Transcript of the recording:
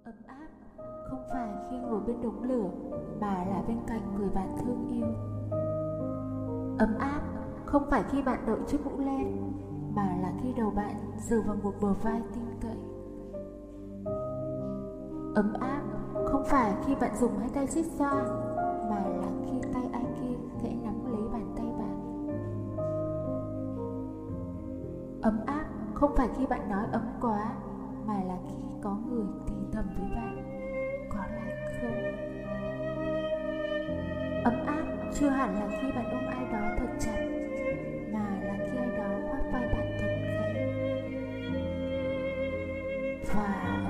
Ấm áp không phải khi ngồi bên đống lửa mà là bên cạnh người bạn thương yêu. Ấm áp không phải khi bạn đội chiếc mũ len mà là khi đầu bạn dựa vào một bờ vai tin cậy. Ấm áp không phải khi bạn dùng hai tay xích xoa mà là khi tay ai kia khẽ nắm lấy bàn tay bạn. Ấm áp không phải khi bạn nói ấm quá mà là khi có người thì thầm với bạn, có lại không. Ấm áp chưa hẳn là khi bạn ôm ai đó thật chặt mà là khi ai đó khoác vai bạn thật khẽ. Và